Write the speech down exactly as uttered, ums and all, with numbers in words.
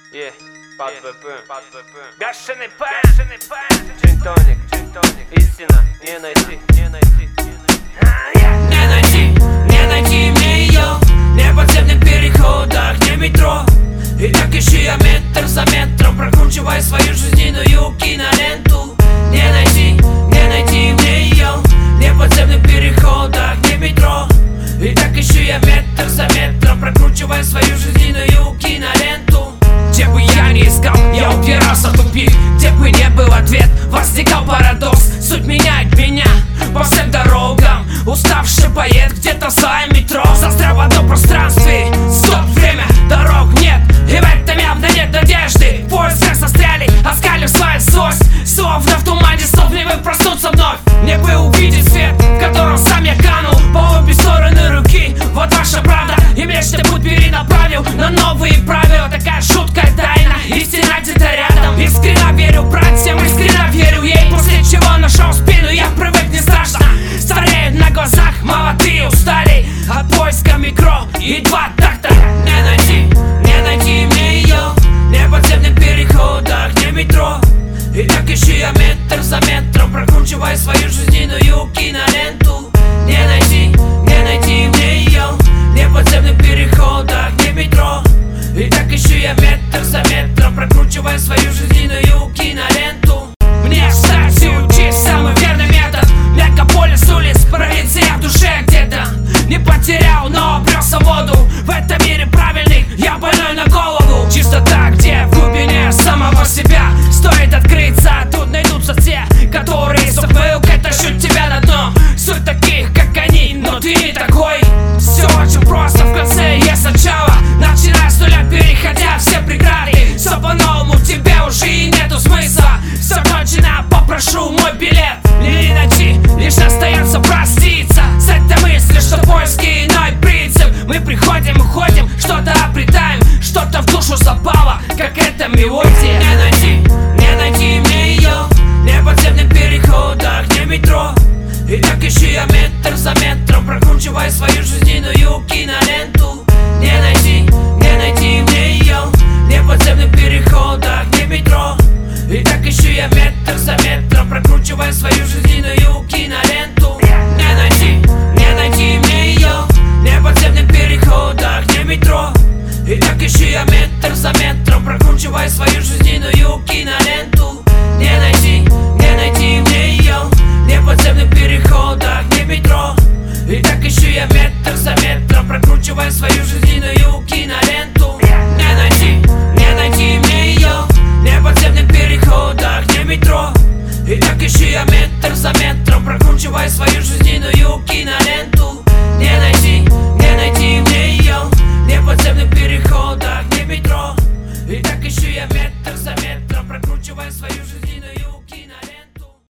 Yeah, под ВП. Бешеный пэн, джин-тоник, джин-тоник. Истина не найти, не найти. Не найти, не найти мне ее. Не в подземных переходах, не метро. И так ищу я метр за метром, прокручивая свою жизненную киноленту. Не найти, не найти мне ее. Не в подземных переходах, не метро. И так ищу я метр за метром, прокручивая свою жизненную киноленту. Где бы я ни искал, я упирался в тупик. Где бы не был ответ, возникал парадокс. Суть меняет меня по всем дорогам. Уставший поэт где-то в своем метро застрял в одном пространстве. Стоп, время, дорог нет, и в этом явно нет надежды. В поисках застряли, оскалив свою злость. Словно в тумане, словно проснуться вновь. Мне бы увидеть свет, в котором сам я канул. По обе стороны руки, вот ваша правда. И мечты путь перенаправил на новые правила. Такая жуткая тайна, истина где-то рядом. Искренне верю братьям, искренне верю ей. После чего нашел спину, я привык, не страшно. Стареют на глазах, молодые устали от поиска микро и два такта. Не найти, не найти мне ее. Не в подземных переходах, не метро. И так ищу я метр за метром, прокручивая свою жизненную киноленту. Не найти, не найти мне ее. Не в подземных переходах, не метро. И так ищу я метр за метром, прокручивая свою жизненную киноленту. Мне, кстати, учить самый верный метод. Мегаполис улиц, провинция в душе где-то. Не потерял, но обрел свободу. В этом мире правильный, я больной на голову. Чистота, где в глубине самого себя. Стоит открыться, тут найдутся те, которые с ухмылкой тащут тебя на дно. Суть таких, как они, но ты не такой. Все очень просто, в конце есть начало. Начиная с нуля, переходя все преграды. Все по-новому, тебе уже и нету смысла. Все кончено, попрошу мой билет. Мне не найти, лишь остается проститься с этой мыслью, что поиски иной принцип. Мы приходим, уходим, что-то обретаем. Что-то в душу запало, как эта мелодия. Не найти, не найти мне ее. Не в подземных переходах, не метро. И так ищу я метр за метром, прокручивая свою жизненную киноленту. Не найти, не найти мне ее. Не в подземных переходах, не метро. И так ищу я метр за метром, прокручивая свою жизненную киноленту. Не найти, не найти мне ее. Не в подземных переходах, не метро. И так ищу я метр за метром, прокручивая свою жизненную киноленту. Не найти, не найти мне ее. Не в подземных переходах, не метро. И так ищу я метр за метром, прокручивая свою жизненную киноленту.